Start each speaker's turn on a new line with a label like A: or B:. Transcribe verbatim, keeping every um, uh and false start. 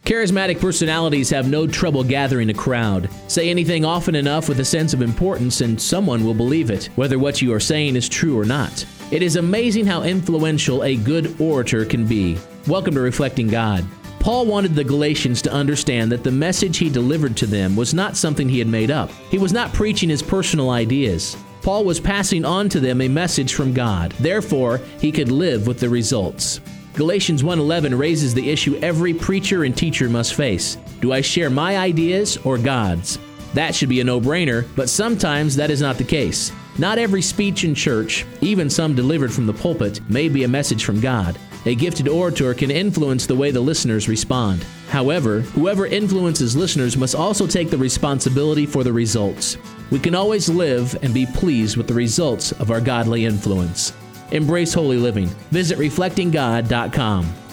A: Charismatic personalities have no trouble gathering a crowd. Say anything often enough with a sense of importance and someone will believe it, whether what you are saying is true or not. It is amazing how influential a good orator can be. Welcome to Reflecting God. Paul wanted the Galatians to understand that the message he delivered to them was not something he had made up. He was not preaching his personal ideas. Paul was passing on to them a message from God. Therefore, he could live with the results. Galatians one eleven raises the issue every preacher and teacher must face. Do I share my ideas or God's? That should be a no-brainer, but sometimes that is not the case. Not every speech in church, even some delivered from the pulpit, may be a message from God. A gifted orator can influence the way the listeners respond. However, whoever influences listeners must also take the responsibility for the results. We can always live and be pleased with the results of our godly influence. Embrace holy living. Visit reflecting god dot com.